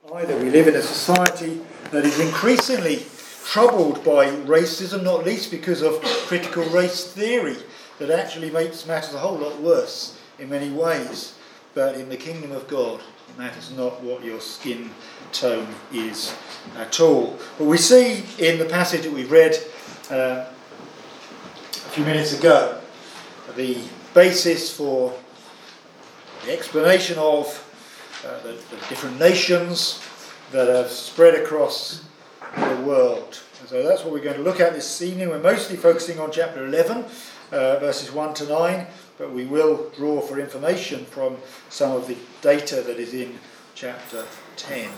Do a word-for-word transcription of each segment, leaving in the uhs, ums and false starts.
Either we live in a society that is increasingly troubled by racism, not least because of critical race theory that actually makes matters a whole lot worse in many ways. But in the kingdom of God, it matters not what your skin tone is at all. But we see in the passage that we read uh, a few minutes ago, the basis for the explanation of uh, the, the different nations that have spread across the world. And so that's what we're going to look at this evening. We're mostly focusing on chapter eleven, uh, verses one to nine, but we will draw for information from some of the data that is in chapter ten.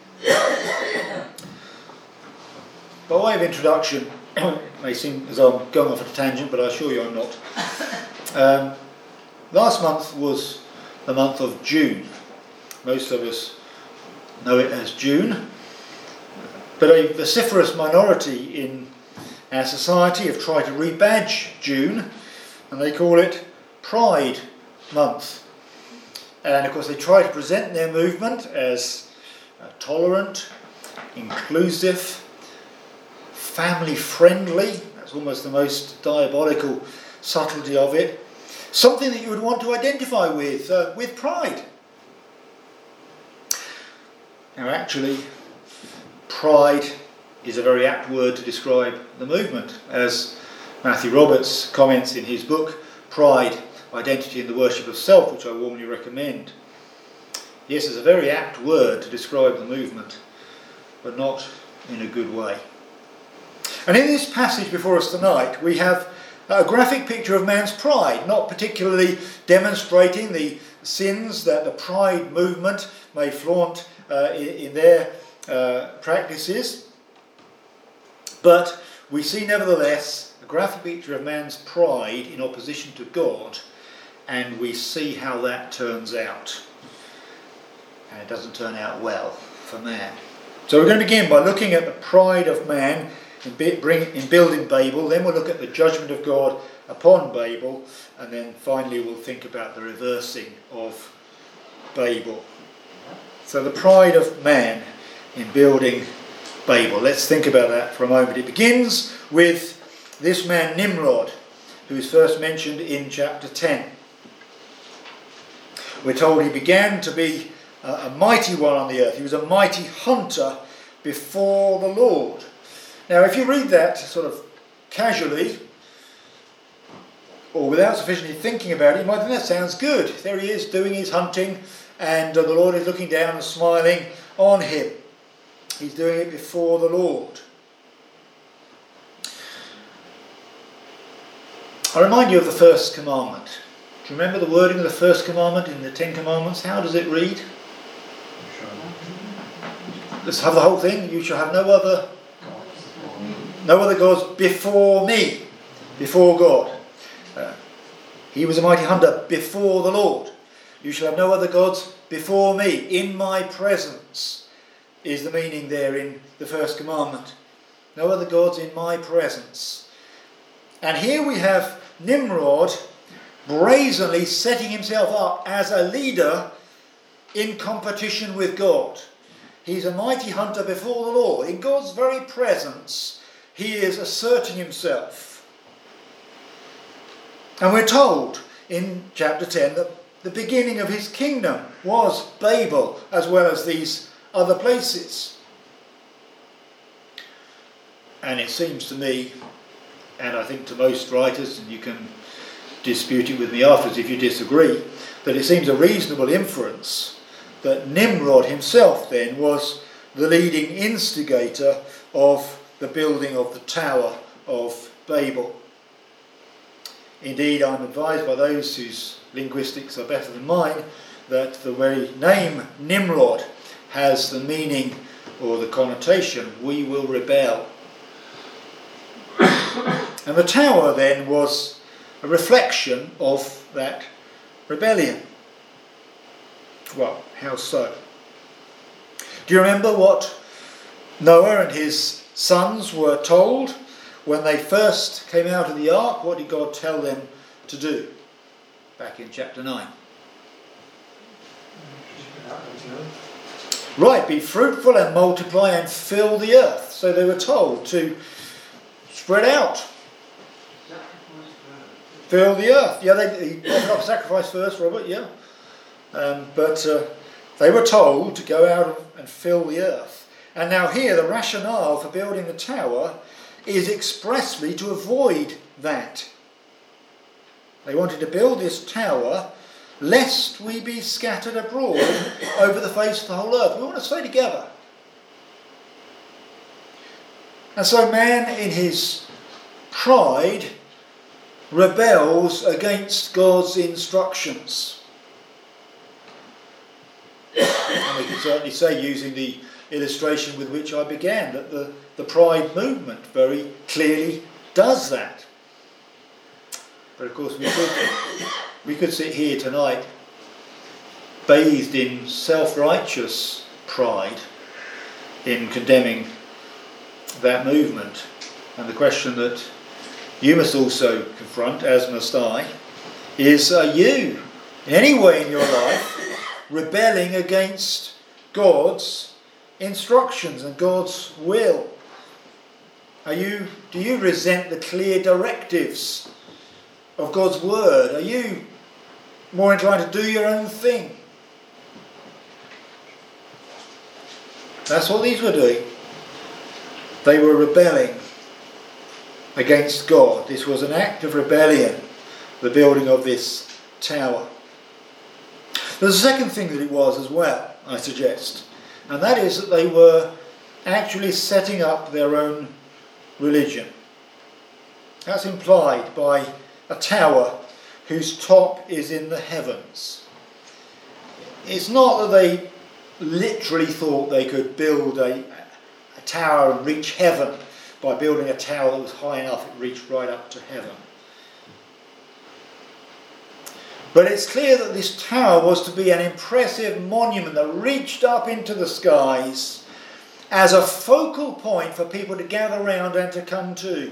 By way of introduction, it may seem as though I'm going off at a tangent, but I assure you I'm not. Um, last month was the month of June. Most of us know it as June. But a vociferous minority in our society have tried to rebadge June, and they call it Pride Month. And of course they try to present their movement as uh, tolerant, inclusive, family-friendly. That's almost the most diabolical subtlety of it. Something that you would want to identify with, uh, with pride. Now actually, pride is a very apt word to describe the movement. As Matthew Roberts comments in his book, Pride, Identity and the Worship of Self, which I warmly recommend. Yes, it's a very apt word to describe the movement, but not in a good way. And in this passage before us tonight, we have a graphic picture of man's pride, not particularly demonstrating the sins that the pride movement may flaunt uh, in, in their uh, practices, but we see nevertheless a graphic picture of man's pride in opposition to God, and we see how that turns out. And it doesn't turn out well for man. So we're going to begin by looking at the pride of man in, bring, in building Babel, then we'll look at the judgment of God upon Babel, and then finally we'll think about the reversing of Babel. So the pride of man in building Babel. Let's think about that for a moment. It begins with this man Nimrod, who is first mentioned in chapter ten. We're told he began to be a, a mighty one on the earth. He was a mighty hunter before the Lord. Now, if you read that sort of casually, or without sufficiently thinking about it, you might think that sounds good. There he is doing his hunting, and uh, the Lord is looking down and smiling on him. He's doing it before the Lord. I remind you of the first commandment. Do you remember the wording of the first commandment in the Ten Commandments? How does it read? Let's have the whole thing. You shall have no other no other gods before me, before God. Uh, he was a mighty hunter before the Lord. You shall have no other gods before me, in my presence, is the meaning there in the first commandment. No other gods in my presence. And here we have Nimrod brazenly setting himself up as a leader in competition with God. He's a mighty hunter before the Lord. In God's very presence, he is asserting himself. And we're told in chapter ten that the beginning of his kingdom was Babel, as well as these other places. And it seems to me, and I think to most writers, and you can dispute it with me afterwards if you disagree, that it seems a reasonable inference that Nimrod himself then was the leading instigator of the building of the Tower of Babel. Indeed, I'm advised by those whose linguistics are better than mine that the very name Nimrod has the meaning or the connotation, we will rebel. And the tower then was a reflection of that rebellion. Well, how so? Do you remember what Noah and his sons were told when they first came out of the ark? What did God tell them to do? Back in chapter nine. Right, be fruitful and multiply and fill the earth. So they were told to spread out. Fill the earth. Yeah, they, they offered up sacrifice first, Robert, yeah. Um, but uh, they were told to go out and fill the earth. And now here, the rationale for building the tower is expressly to avoid that. They wanted to build this tower lest we be scattered abroad over the face of the whole earth. We want to stay together. And so man, in his pride, rebels against God's instructions. And we can certainly say, using the illustration with which I began, that the, the pride movement very clearly does that. But of course we could, we could sit here tonight bathed in self-righteous pride in condemning that movement. And the question that you must also confront, as must I, is, are you in any way in your life rebelling against God's instructions and God's will? Are you, do you resent the clear directives of God's word? Are you more inclined to do your own thing? That's what these were doing. They were rebelling against God. This was an act of rebellion, the building of this tower. There's a second thing that it was as well, I suggest, and that is that they were actually setting up their own religion. That's implied by a tower whose top is in the heavens. It's not that they literally thought they could build a, a tower and reach heaven by building a tower that was high enough it reached right up to heaven. But it's clear that this tower was to be an impressive monument that reached up into the skies as a focal point for people to gather round and to come to.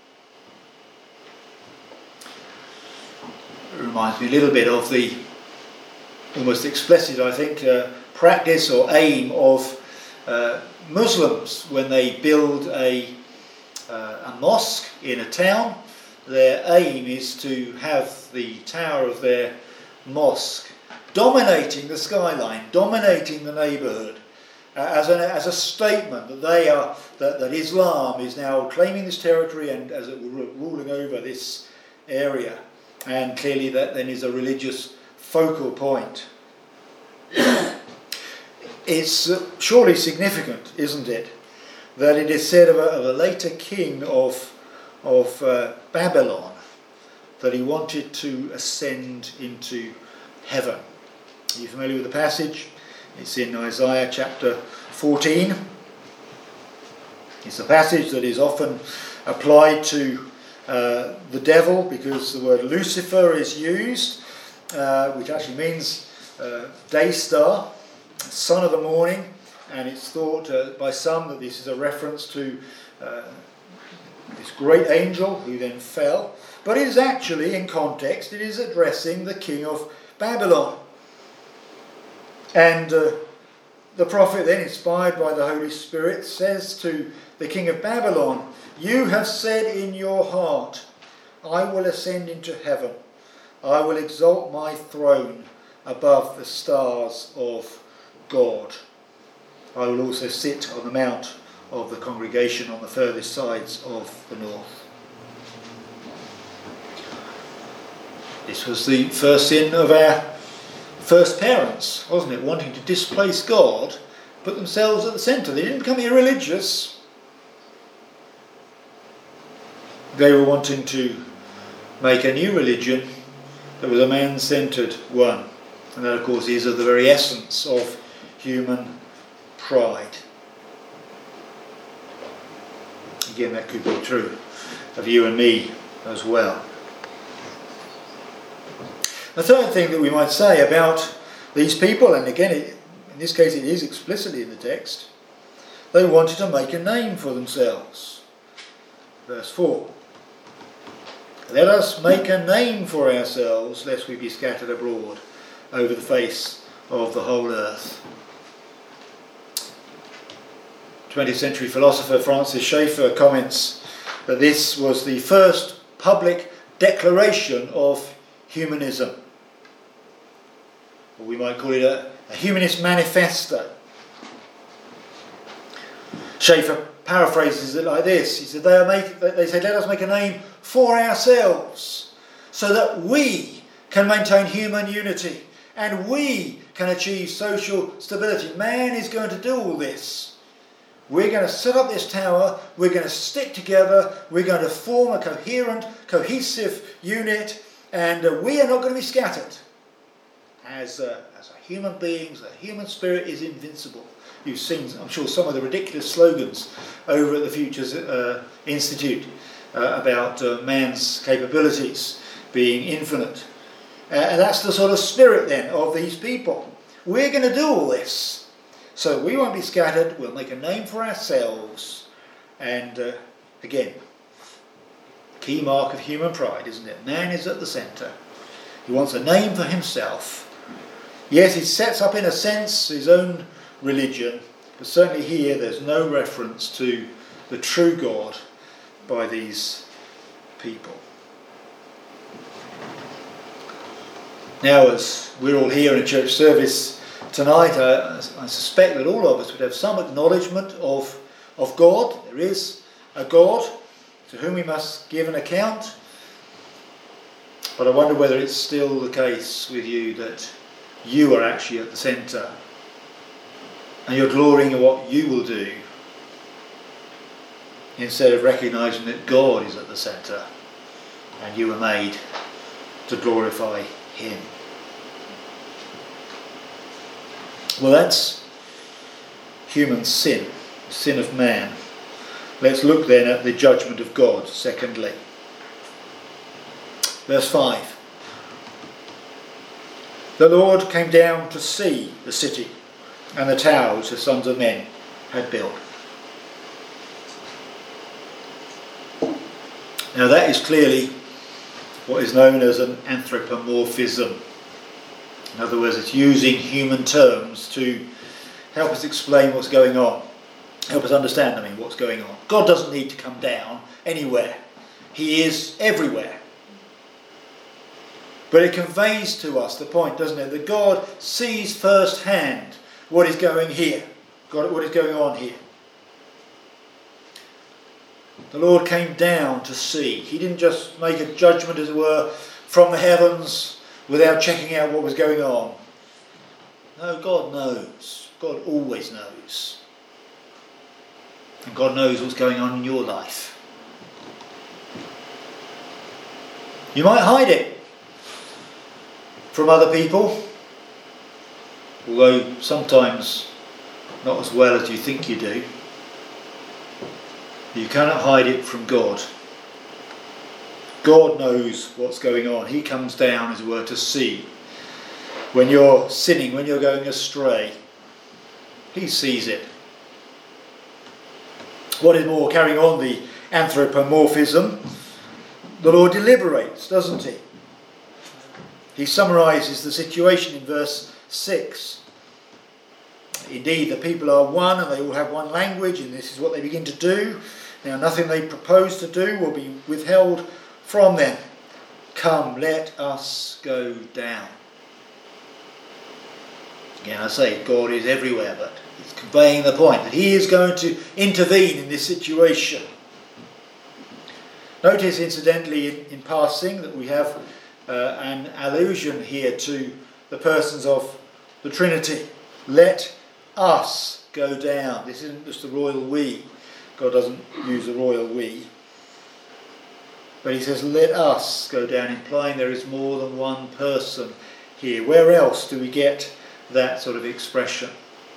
It reminds me a little bit of the almost explicit, I think, uh, practice or aim of uh, Muslims when they build a, uh, a mosque in a town. Their aim is to have the tower of their mosque dominating the skyline, dominating the neighbourhood, uh, as, an, as a statement that they are that, that Islam is now claiming this territory and as it were ruling over this area, and clearly that then is a religious focal point. It's uh, surely significant, isn't it, that it is said of a, of a later king of of uh, Babylon that he wanted to ascend into heaven. Are you familiar with the passage? It's in Isaiah chapter fourteen. It's a passage that is often applied to uh, the devil because the word Lucifer is used, uh, which actually means uh, day star, son of the morning, and it's thought uh, by some that this is a reference to uh, this great angel who then fell. But it is actually, in context, it is addressing the king of Babylon. And uh, the prophet then, inspired by the Holy Spirit, says to the king of Babylon, "You have said in your heart, I will ascend into heaven. I will exalt my throne above the stars of God. I will also sit on the mount of the congregation on the furthest sides of the north." This was the first sin of our first parents, wasn't it? Wanting to displace God, put themselves at the centre. They didn't become irreligious. They were wanting to make a new religion that was a man-centred one. And that, of course, is of the very essence of human pride. Again, that could be true of you and me as well. The third thing that we might say about these people, and again, it, in this case it is explicitly in the text, they wanted to make a name for themselves. Verse four. "Let us make a name for ourselves, lest we be scattered abroad over the face of the whole earth." twentieth century philosopher Francis Schaeffer comments that this was the first public declaration of humanism. Or we might call it a, a humanist manifesto. Schaeffer paraphrases it like this. He said, they, are make, they said, let us make a name for ourselves so that we can maintain human unity and we can achieve social stability. Man is going to do all this. We're going to set up this tower, we're going to stick together, we're going to form a coherent, cohesive unit, and uh, we are not going to be scattered. As, uh, as a human beings, the human spirit is invincible. You've seen, I'm sure, some of the ridiculous slogans over at the Futures uh, Institute uh, about uh, man's capabilities being infinite. Uh, and that's the sort of spirit then of these people. We're going to do all this. So we won't be scattered, we'll make a name for ourselves. And uh, again, key mark of human pride, isn't it? Man is at the centre. He wants a name for himself. Yes, he sets up in a sense his own religion, but certainly here there's no reference to the true God by these people. Now, as we're all here in a church service tonight, I, I suspect that all of us would have some acknowledgement of, of God. There is a God to whom we must give an account. But I wonder whether it's still the case with you that you are actually at the centre and you're glorying in what you will do instead of recognising that God is at the centre and you were made to glorify Him. Well, that's human sin, sin of man. Let's look then at the judgment of God, secondly. Verse five. The Lord came down to see the city and the tower which the sons of men had built. Now that is clearly what is known as an anthropomorphism. In other words, it's using human terms to help us explain what's going on, help us understand, I mean, what's going on. God doesn't need to come down anywhere. He is everywhere. But it conveys to us the point, doesn't it, that God sees firsthand what is going here, God, what is going on here. The Lord came down to see. He didn't just make a judgment, as it were, from the heavens without checking out what was going on. No, God knows. God always knows. And God knows what's going on in your life. You might hide it from other people, although sometimes not as well as you think you do. You cannot hide it from God. God knows what's going on. He comes down, as it were, to see. When you're sinning, when you're going astray, He sees it. What is more, carrying on the anthropomorphism, the Lord deliberates, doesn't He? He summarises the situation in verse six. Indeed, the people are one and they all have one language, and this is what they begin to do. Now, nothing they propose to do will be withheld from them. Come, let us go down. Again, I say God is everywhere, but it's conveying the point that He is going to intervene in this situation. Notice, incidentally, in, in passing, that we have uh, an allusion here to the persons of the Trinity. Let us go down. This isn't just the royal we. God doesn't use the royal we. But He says, let us go down, implying there is more than one person here. Where else do we get that sort of expression?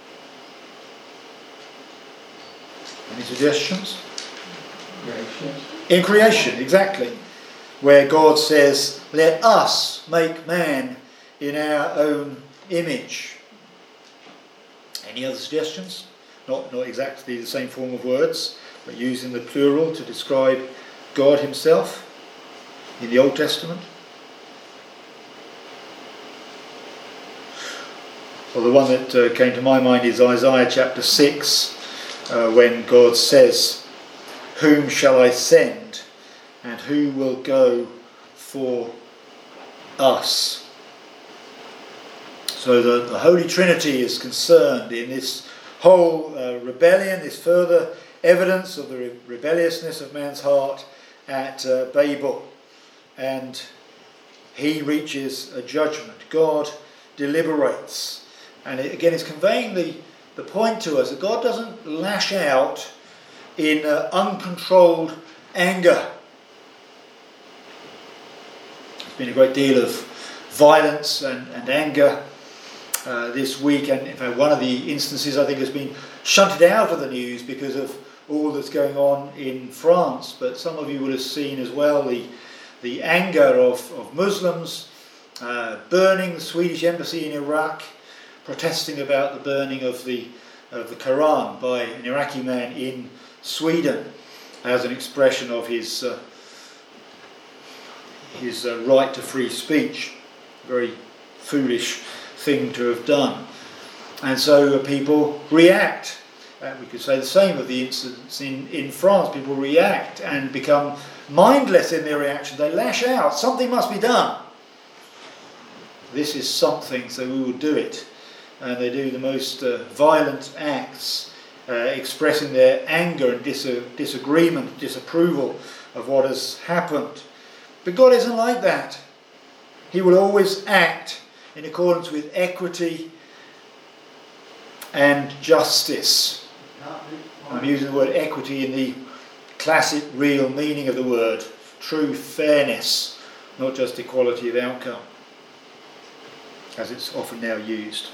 Any suggestions? Creation. In creation, exactly. Where God says, let us make man in our own image. Any other suggestions? Not, not exactly the same form of words, but using the plural to describe God Himself in the Old Testament. Well, the one that uh, came to my mind is Isaiah chapter six, uh, when God says, "Whom shall I send, and who will go for us?" So the, the Holy Trinity is concerned in this whole uh, rebellion, this further evidence of the re- rebelliousness of man's heart at uh, Babel. And he reaches a judgment. God deliberates. And it, again, it's conveying the, the point to us that God doesn't lash out in uh, uncontrolled anger. There's been a great deal of violence and, and anger uh, this week, and in fact one of the instances I think has been shunted out of the news because of all that's going on in France, but some of you will have seen as well the, the anger of, of Muslims uh, burning the Swedish embassy in Iraq, protesting about the burning of the, of the Quran by an Iraqi man in Sweden as an expression of his uh, his uh, right to free speech. Very foolish thing to have done. And so uh, people react. Uh, we could say the same of the incidents in, in France. People react and become mindless in their reaction. They lash out. Something must be done. This is something, so we will do it. And they do the most uh, violent acts, uh, expressing their anger and dis- disagreement, disapproval of what has happened. But God isn't like that. He will always act in accordance with equity and justice. I'm using the word equity in the classic real meaning of the word. True fairness, not just equality of outcome, as it's often now used.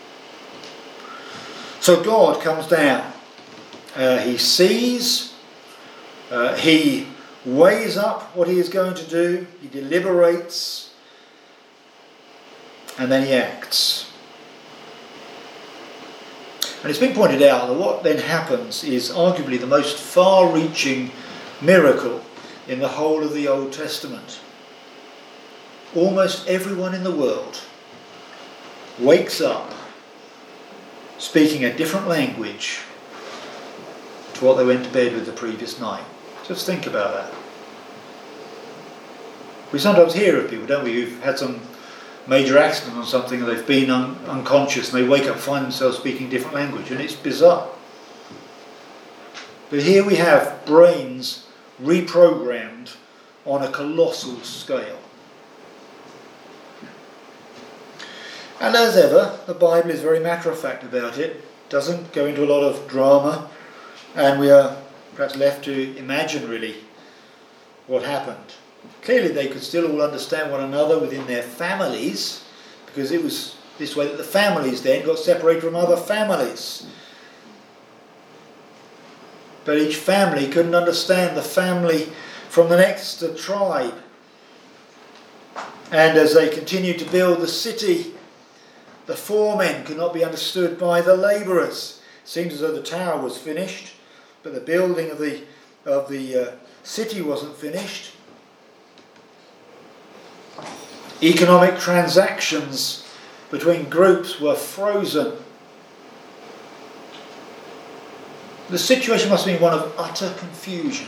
So God comes down. Uh, he sees, uh, he weighs up what he is going to do, he deliberates, and then he acts. And it's been pointed out that what then happens is arguably the most far-reaching miracle in the whole of the Old Testament. Almost everyone in the world wakes up speaking a different language to what they went to bed with the previous night. Just think about that. We sometimes hear of people, don't we, who've had some major accident or something, and they've been un- unconscious and they wake up and find themselves speaking a different language, and it's bizarre. But here we have brains reprogrammed on a colossal scale. And as ever, the Bible is very matter-of-fact about it, doesn't go into a lot of drama, and we are perhaps left to imagine really what happened. Clearly they could still all understand one another within their families, because it was this way that the families then got separated from other families. But each family couldn't understand the family from the next tribe. And as they continued to build the city, the foremen could not be understood by the labourers. It seemed as though the tower was finished, but the building of the of the uh, city wasn't finished. Economic transactions between groups were frozen. The situation must have been one of utter confusion.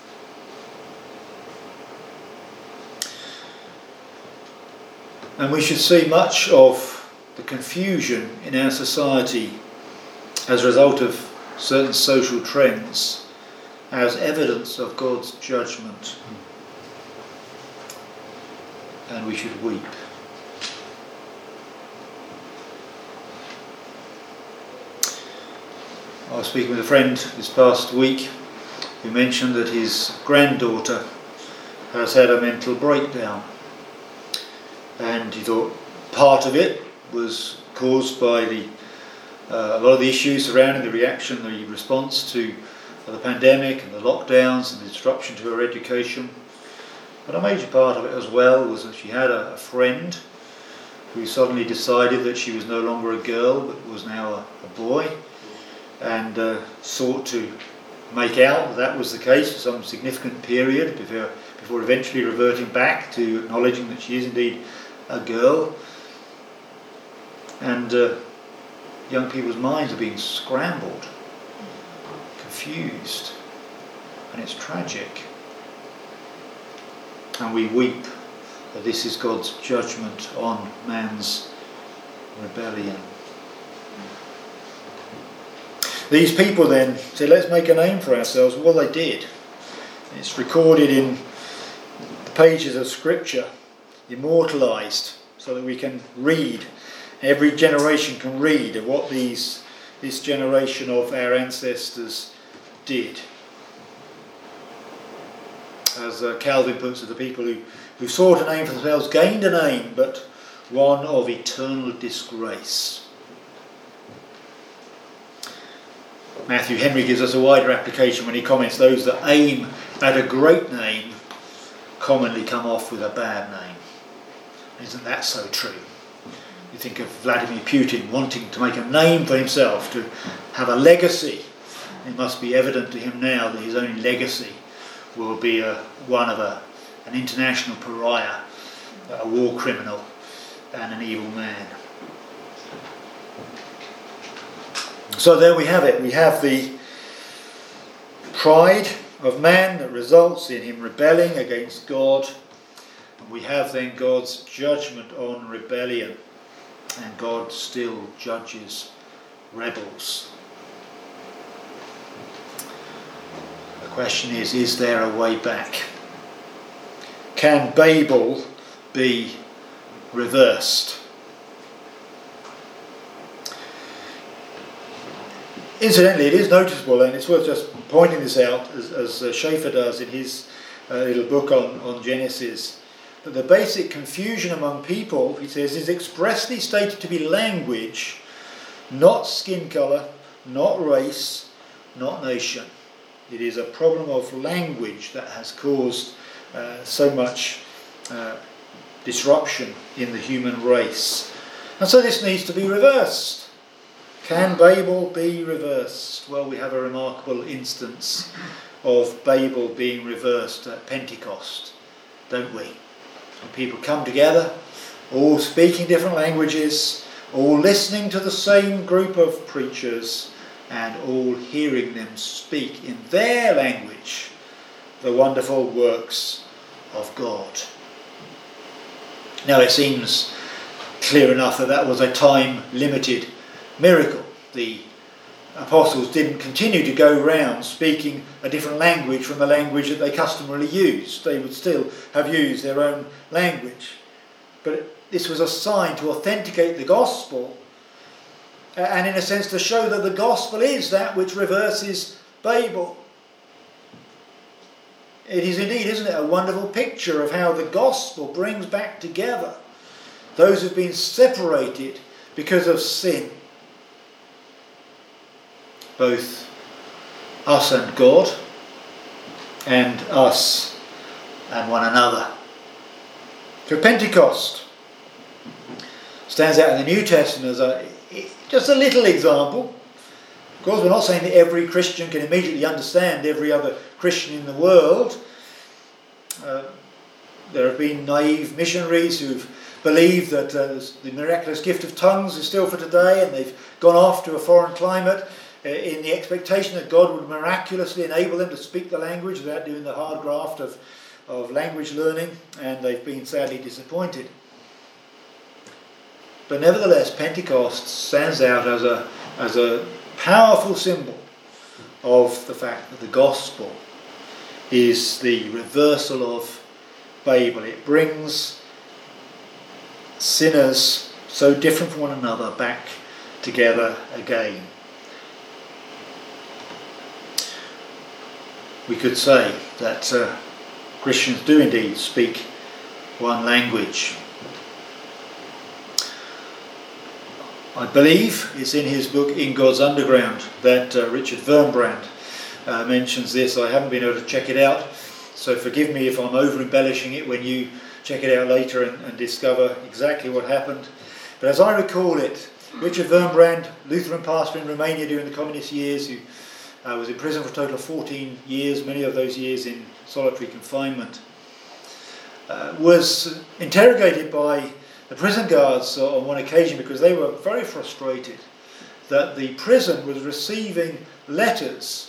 And we should see much of the confusion in our society as a result of certain social trends as evidence of God's judgment. And we should weep. I was speaking with a friend this past week who mentioned that his granddaughter has had a mental breakdown, and he thought part of it was caused by the uh, a lot of the issues surrounding the reaction, the response to the pandemic and the lockdowns and the disruption to her education. But a major part of it as well was that she had a, a friend who suddenly decided that she was no longer a girl but was now a, a boy, and uh, sought to make out that that was the case for some significant period before, before eventually reverting back to acknowledging that she is indeed a girl. And uh, young people's minds are being scrambled confused, and it's tragic. And we weep that this is God's judgment on man's rebellion. These people then said, let's make a name for ourselves. Well, they did. It's recorded in the pages of Scripture, immortalised, so that we can read. Every generation can read of what these this generation of our ancestors did. As uh, Calvin puts it, the people who, who sought a name for themselves gained a name, but one of eternal disgrace. Matthew Henry gives us a wider application when he comments, those that aim at a great name commonly come off with a bad name. Isn't that so true? You think of Vladimir Putin wanting to make a name for himself, to have a legacy. It must be evident to him now that his only legacy will be a, one of a, an international pariah, a war criminal and an evil man. So there we have it. We have the pride of man that results in him rebelling against God. And we have then God's judgment on rebellion. And God still judges rebels. The question is, is there a way back? Can Babel be reversed? Incidentally, it is noticeable, and it's worth just pointing this out, as, as uh, Schaeffer does in his uh, little book on, on Genesis, that the basic confusion among people, he says, is expressly stated to be language, not skin colour, not race, not nation. It is a problem of language that has caused uh, so much uh, disruption in the human race. And so this needs to be reversed. Can Babel be reversed? Well, we have a remarkable instance of Babel being reversed at Pentecost, don't we? People come together, all speaking different languages, all listening to the same group of preachers, and all hearing them speak in their language the wonderful works of God. Now it seems clear enough that that was a time-limited miracle. The apostles didn't continue to go round speaking a different language from the language that they customarily used. They would still have used their own language. But this was a sign to authenticate the gospel, and in a sense to show that the gospel is that which reverses Babel. It is indeed, isn't it, a wonderful picture of how the gospel brings back together those who've been separated because of sin. Both us and God, and us and one another. So Pentecost stands out in the New Testament as a, just a little example. Of course, we're not saying that every Christian can immediately understand every other Christian in the world. Uh, there have been naive missionaries who've believed that uh, the miraculous gift of tongues is still for today, and they've gone off to a foreign climate in the expectation that God would miraculously enable them to speak the language without doing the hard graft of, of language learning, and they've been sadly disappointed. But nevertheless, Pentecost stands out as a, as a powerful symbol of the fact that the gospel is the reversal of Babel. It brings sinners so different from one another back together again. We could say that uh, Christians do indeed speak one language. I believe it's in his book In God's Underground that uh, Richard Wurmbrand uh, mentions this. I haven't been able to check it out, so forgive me if I'm over-embellishing it when you check it out later and, and discover exactly what happened. But as I recall it, Richard Wurmbrand, Lutheran pastor in Romania during the communist years, who Uh, was in prison for a total of fourteen years, many of those years in solitary confinement, uh, was interrogated by the prison guards uh, on one occasion because they were very frustrated that the prison was receiving letters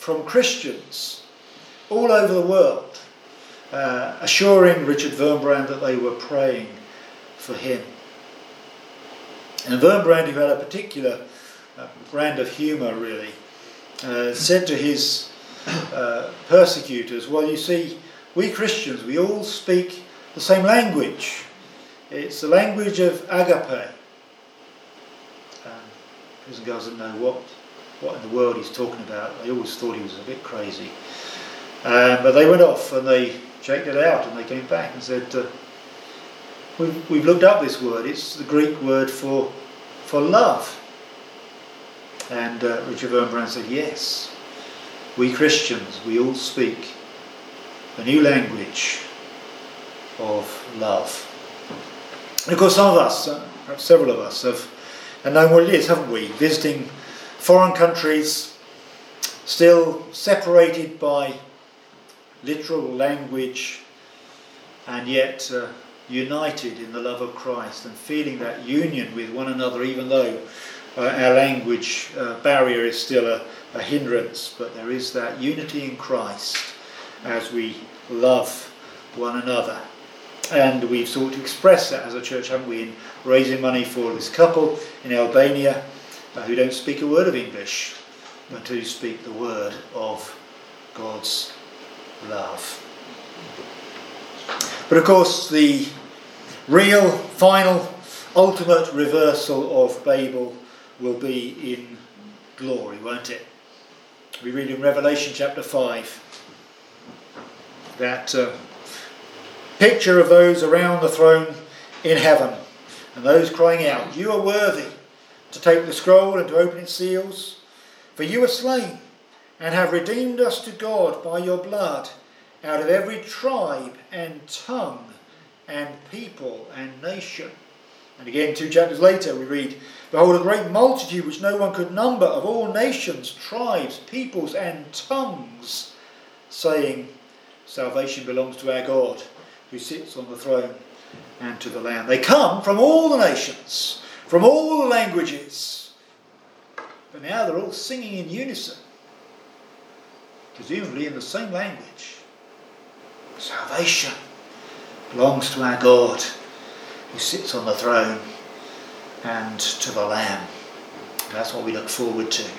from Christians all over the world, uh, assuring Richard Wurmbrand that they were praying for him. And Wurmbrand, who had a particular uh, brand of humour really, uh, said to his uh, persecutors, well, you see, we Christians, we all speak the same language. It's the language of agape. Um, prison guards didn't know what, what in the world he's talking about. They always thought he was a bit crazy. Um, but they went off and they checked it out, and they came back and said, uh, we've, we've looked up this word. It's the Greek word for, for love. And uh, Richard Wurmbrand said, yes, we Christians, we all speak a new language of love. And of course some of us, uh, perhaps several of us, have, have known what it is, haven't we? Visiting foreign countries, still separated by literal language, and yet uh, united in the love of Christ, and feeling that union with one another, even though uh, our language uh, barrier is still a, a hindrance, but there is that unity in Christ as we love one another. And we've sought to express that as a church, haven't we, in raising money for this couple in Albania uh, who don't speak a word of English, but who speak the word of God's love. But of course, the real, final, ultimate reversal of Babel will be in glory, won't it? We read in Revelation chapter five that uh, picture of those around the throne in heaven, and those crying out, you are worthy to take the scroll and to open its seals, for you are slain and have redeemed us to God by your blood out of every tribe and tongue and people and nation. And again, two chapters later, we read, behold, a great multitude which no one could number, of all nations, tribes, peoples and tongues, saying, salvation belongs to our God, who sits on the throne, and to the Lamb. They come from all the nations, from all the languages, but now they're all singing in unison, presumably in the same language. Salvation belongs to our God, who sits on the throne, and to the Lamb. That's what we look forward to.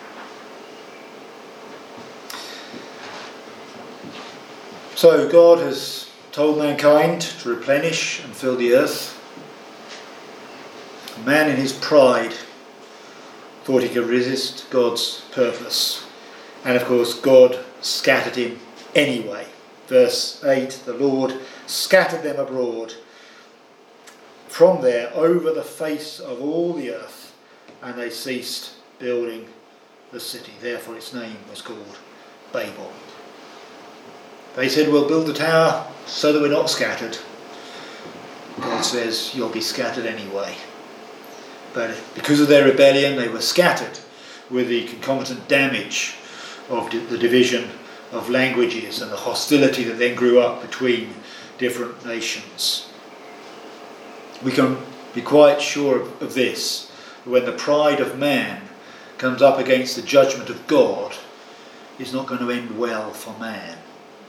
So God has told mankind to replenish and fill the earth. Man in his pride thought he could resist God's purpose. And of course God scattered him anyway. Verse eight, the Lord scattered them abroad from there over the face of all the earth, and they ceased building the city. Therefore its name was called Babel. They said, we'll build the tower so that we're not scattered. God says, you'll be scattered anyway. But because of their rebellion, they were scattered with the concomitant damage of the division of languages and the hostility that then grew up between different nations. We can be quite sure of this, that when the pride of man comes up against the judgment of God, it's not going to end well for man.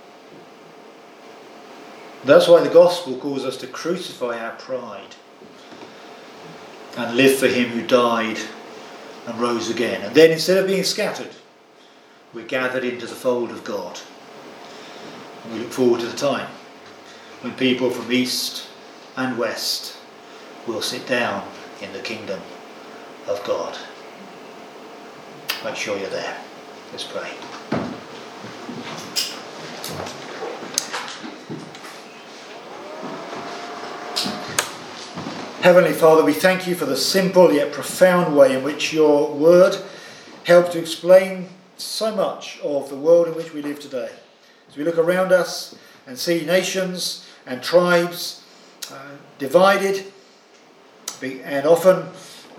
That's why the gospel calls us to crucify our pride and live for him who died and rose again. And then instead of being scattered, we're gathered into the fold of God. And we look forward to the time when people from east and west will sit down in the kingdom of God. Make sure you're there. Let's pray. Heavenly Father, we thank you for the simple yet profound way in which your word helps to explain so much of the world in which we live today. As we look around us and see nations and tribes uh, divided and often uh,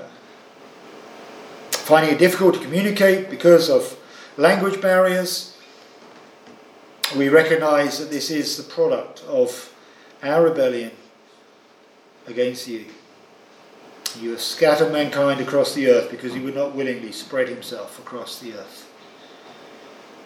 finding it difficult to communicate because of language barriers, we recognise that this is the product of our rebellion against you. You have scattered mankind across the earth because he would not willingly spread himself across the earth.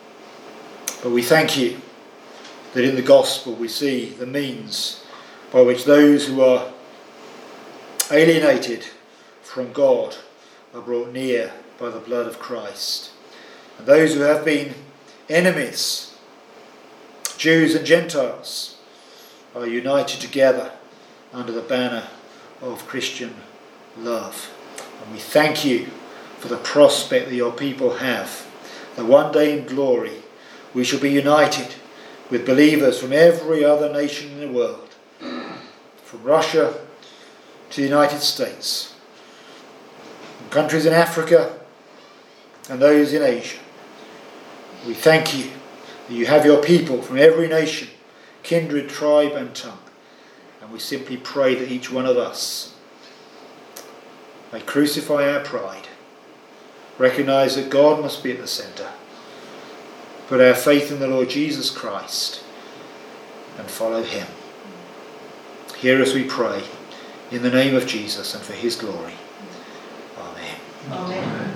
But we thank you that in the gospel we see the means by which those who are alienated from God are brought near by the blood of Christ. And those who have been enemies, Jews and Gentiles, are united together under the banner of Christian love. And we thank you for the prospect that your people have, that one day in glory we shall be united with believers from every other nation in the world, from Russia to the United States, from countries in Africa and those in Asia. We thank you that you have your people from every nation, kindred, tribe and tongue. And we simply pray that each one of us may crucify our pride, recognise that God must be at the centre, put our faith in the Lord Jesus Christ and follow him. Hear us, we pray, in the name of Jesus and for his glory. Amen. Amen.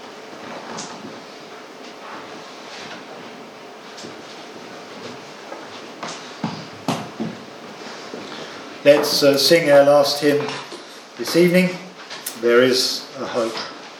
Let's uh, sing our last hymn this evening. There is a hope.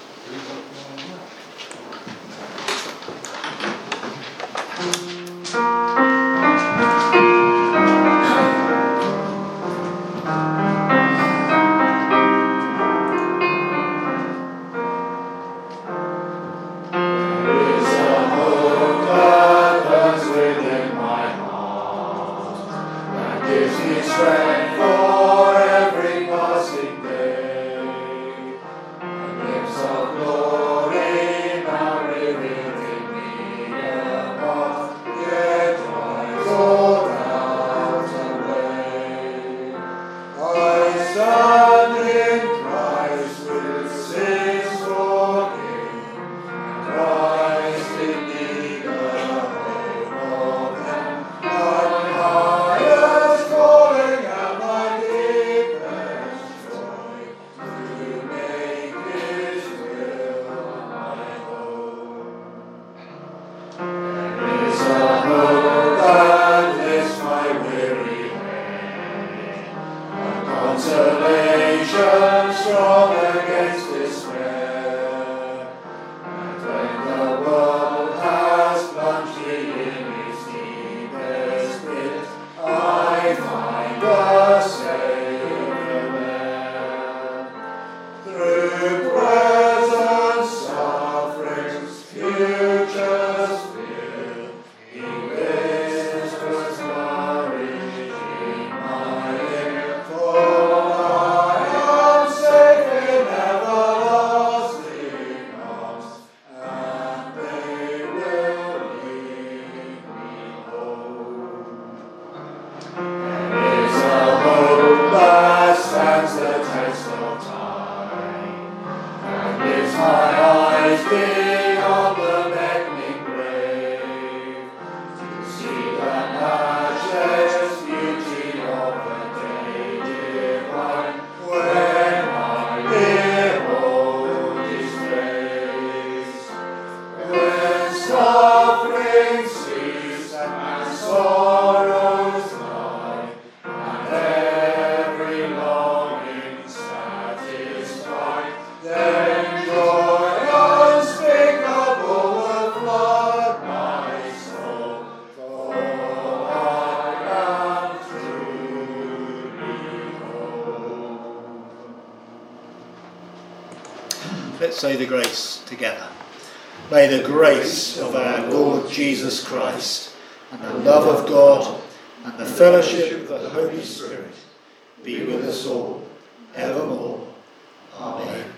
Let's say the grace together. May the grace of our Lord Jesus Christ and the love of God and the fellowship of the Holy Spirit be with us all evermore. Amen.